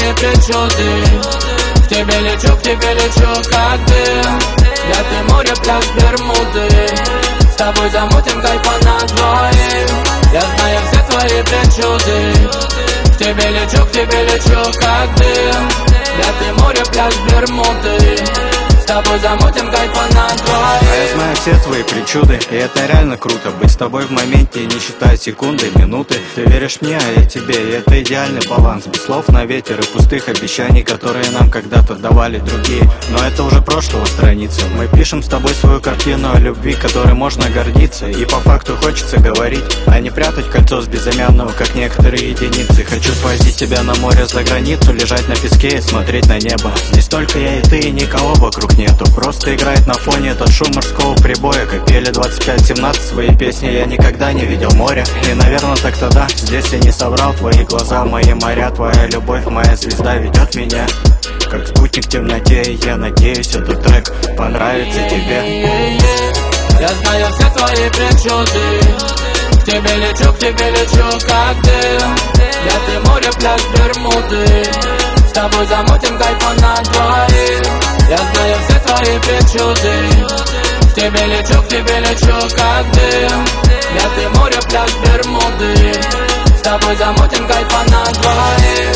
твои причуды. К тебе лечу, как дым. Я, ты, море, пляж, Бермуды. С тобой замутим кайфа на двоих. Я знаю все твои причуды. К тебе лечу, как дым. Я, ты, море, пляж, Бермуды. С тобой замутим кайфа на двоих. А я знаю все твои причуды, и это реально круто. Быть с тобой в моменте, не считая секунды, минуты. Ты веришь мне, а я тебе, и это идеальный баланс. Без слов на ветер и пустых обещаний, которые нам когда-то давали другие. Но это уже прошлого страница. Мы пишем с тобой свою картину о любви, которой можно гордиться. И по факту хочется говорить, а не прятать кольцо с безымянного, как некоторые единицы. Хочу свозить тебя на море за границу, лежать на песке и смотреть на небо. Здесь только я и ты, и никого вокруг нету. Просто играет на фоне этот шум морского прибоя. Как пели 25-17 свои песни, я никогда не видел моря. И, наверное, так тогда здесь я не соврал. Твои глаза, мои моря, твоя любовь, моя звезда ведет меня как спутник в темноте. И я надеюсь, этот трек понравится тебе. Я знаю все твои причуды. К тебе лечу, как дым. Я, ты, море, пляж, Бермуды. С тобой замутим кайфа на двоих. Я знаю все твои причуды. К тебе лечу, как дым. Я, ты, море, пляж, Бермуды. С тобой замутим кайфа на двоих.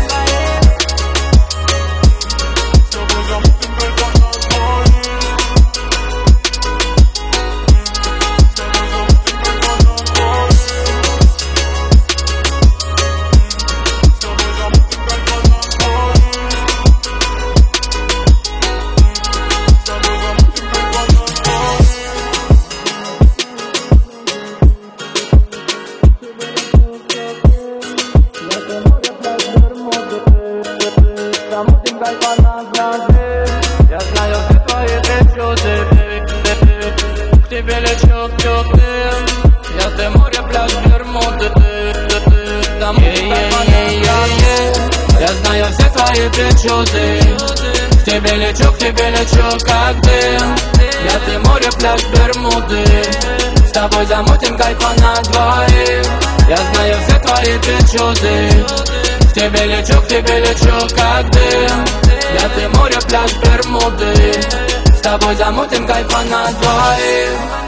Замутим кайфа на двоих. Я знаю все твои причуды. К тебе лечу, я, ты, море, пляж, Бермуды. Замутим кайфа на двоих. Я знаю все твои причуды. К тебе лечу, как дым. Я, ты, море, пляж, Бермуды. С тобой замутим кайфа на двоих. Я знаю все твои причуды. К тебе лечу, как дым. Я, ты, море, пляж, Бермуды. С тобой замутим кайфа на двоих.